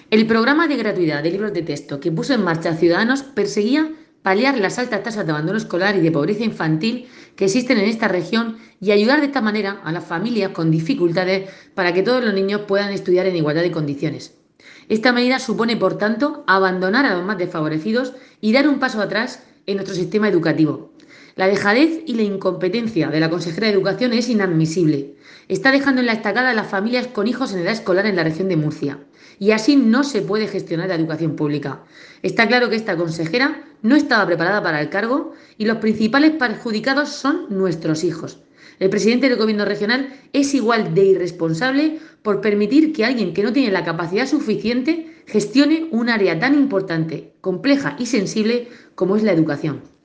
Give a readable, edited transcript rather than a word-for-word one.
El programa de gratuidad de libros de texto que puso en marcha Ciudadanos perseguía paliar las altas tasas de abandono escolar y de pobreza infantil que existen en esta región y ayudar de esta manera a las familias con dificultades para que todos los niños puedan estudiar en igualdad de condiciones. Esta medida supone, por tanto, abandonar a los más desfavorecidos y dar un paso atrás en nuestro sistema educativo. La dejadez y la incompetencia de la consejera de Educación es inadmisible. Está dejando en la estacada a las familias con hijos en edad escolar en la región de Murcia. Y así no se puede gestionar la educación pública. Está claro que esta consejera no estaba preparada para el cargo y los principales perjudicados son nuestros hijos. El presidente del gobierno regional es igual de irresponsable por permitir que alguien que no tiene la capacidad suficiente gestione un área tan importante, compleja y sensible como es la educación.